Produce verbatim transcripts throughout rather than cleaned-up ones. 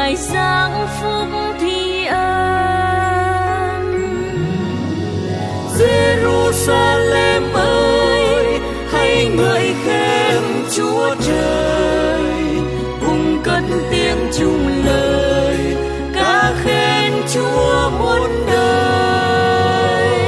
Ngài giáng phúc thi ân. Jerusalem ơi, hãy ngợi khen Chúa Trời, cùng cất tiếng chung lời ca khen Chúa muôn đời.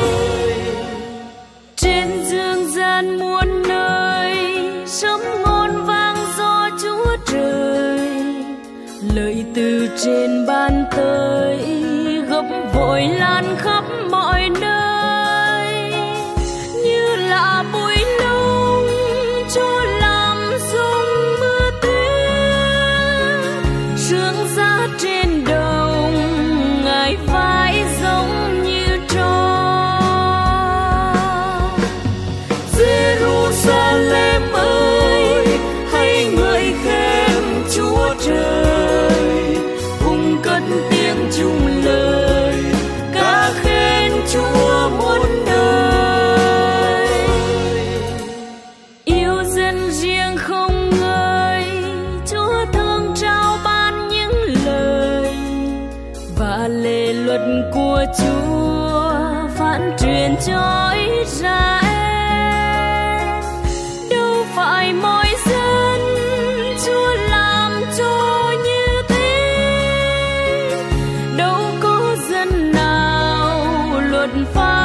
Trên dương gian muôn nơi sấm ngôn vang do Chúa Trời, lời từ trên ban tới gấp vội lan khắp mọi nơi. Như là bụi lông Chúa làm rung mưa tuyết, sương giá trên đồng Ngài vai giống như tro. Jerusalem ơi, hãy ngợi khen Chúa Trời, cùng cất tiếng chung lời ca khen Chúa muôn đời. Yêu dân riêng không ngơi, Chúa thương trao ban những lời và lề luật của Chúa phán truyền cho Israel. Đâu phải mọi dân Chúa làm cho như thế, đâu có dân nào luật pháp